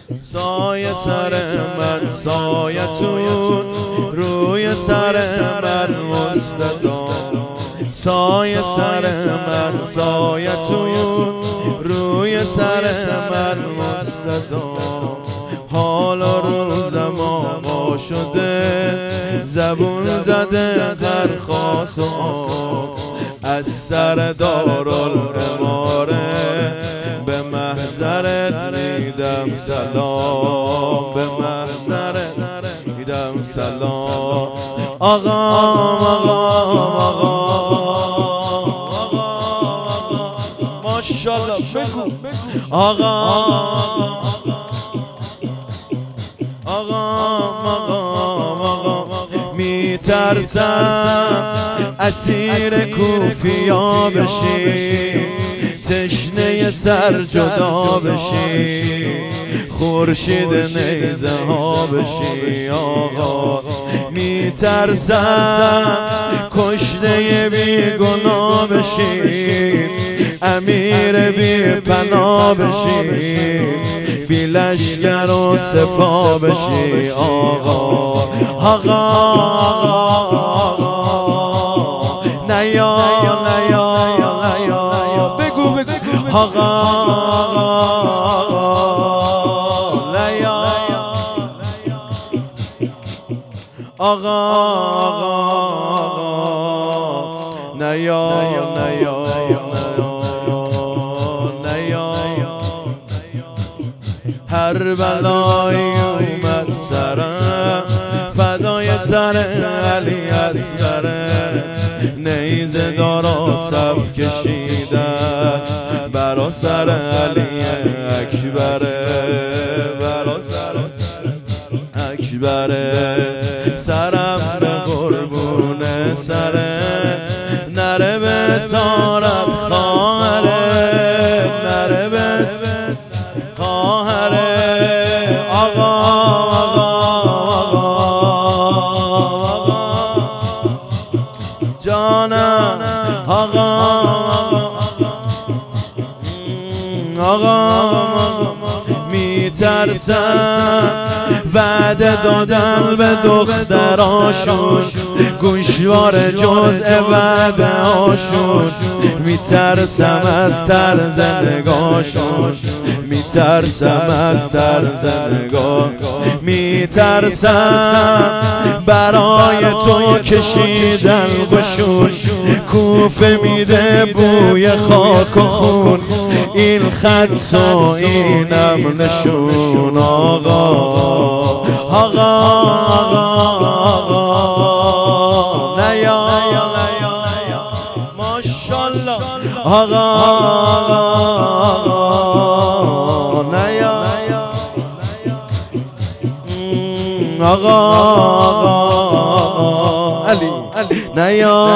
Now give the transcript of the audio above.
سایه سر من سایتون روی سر من مستدام، سایه سر من سایتون روی سر من مستدام. حال و روزم آقا شده زبون زده درخواست و از سر دارالاماره به محضرت میدم سلام، به محضرت میدم سلام. آقا ماشاءالله بگو آقا میترسم اسیر کوفیا بشی، تشنه سر جدا بشی، خورشید نیزه ها بشی. آقا میترسم کشته بی گناه بشی، امیر بی پناه بشی، بی لشگر و سپاه بشی. آقا نیا بگو آقا نیا هر بلایی اومد سرم فدای سر علی اصغره، نیزه دارا صف کشیدن برا سر علی اکبره، برا سر اکبره. سرم به قربون سره نره به سارت خواهره، نره به خواهره. جانم آقا میترسم وعده دادن به دختراشون، گوشوار جزء وعده هاشون. میترسم از طرز نگاهشون، میترسم از طرز نگاه، میترسم برای تو کشیدن قشون. کوفه میده بوی خاک و خون، این خط و اینم نشون. آقا نیا ماشاءالله آقا نیا آقا علی نیا